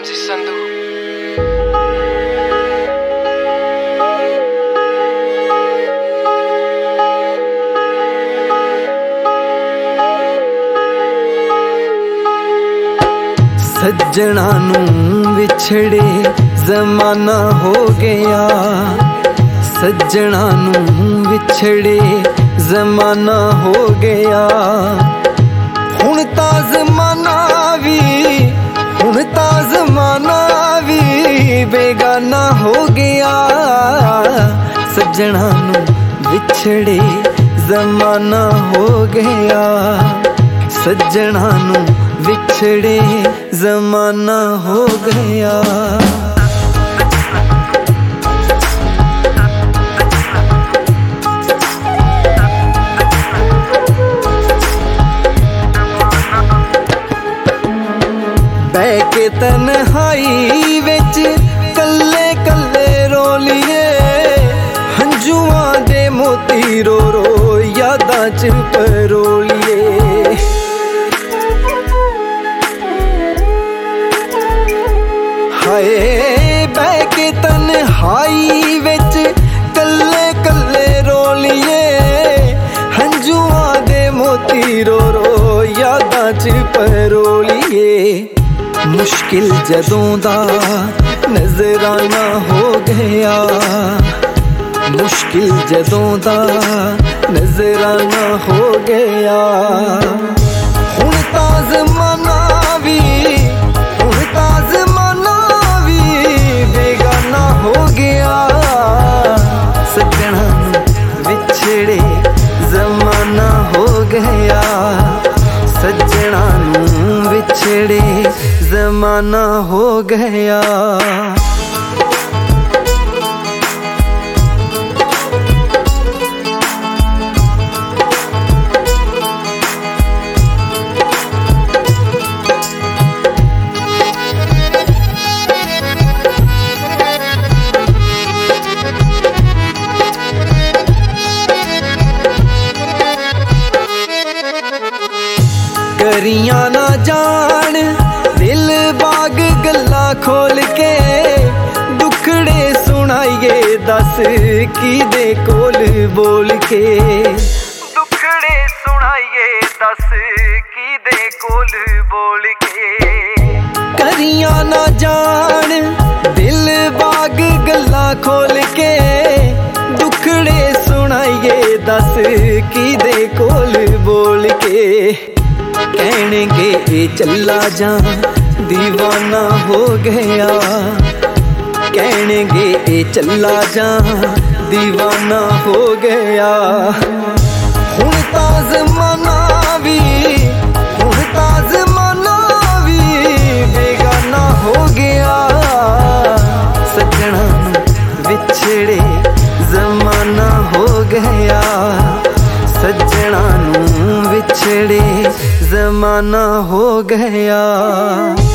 MC Sandhu. सज्जणा नूं विछड़े जमाना हो गया, सज्जणा नूं विछड़े जमाना हो गया। हुण तां ज़माना भी बेगाना हो गया। सज्जणा नूं विछड़े जमाना हो गया, सज्जणा नूं विछड़े जमाना हो गया। बैके तन्हाई विच कल्ले कल्ले रोलिए, हंजुआं दे मोती रो रो यादां च परोलिए। हाय बैके तन्हाई विच कल्ले कल्ले रोलिए, हंजुआं दे मोती रो रो यादां च परोलिए। मुश्किल जदों दा नजराना हो गया, मुश्किल जदों दा नजराना हो गया। हुण तां ज़माना भी बेगाना हो गया। सज्जणा नूं विछड़े जमाना हो गया, सज्जणा नूं विछड़े जमाना हो गया। करियां ना जान दिल बाग गल्लां खोल के, दुखड़े सुनाइए दस की दे कोल बोल के। दुखड़े सुनाइए दस की दे कोल बोल के। करियां ना जान दिल बाग गल्लां खोल के, दुखड़े सुनाइए दस की दे कोल बोल के। कहनेंगे ये चला जा दीवाना हो गया, कहनेंगे ये चला जा दीवाना हो गया। हुण तां ज़माना भी बेगाना हो गया। सज्जणा नूं विछड़े जमाना हो गया, सज्जणा नूं विछड़े जमाना हो गया।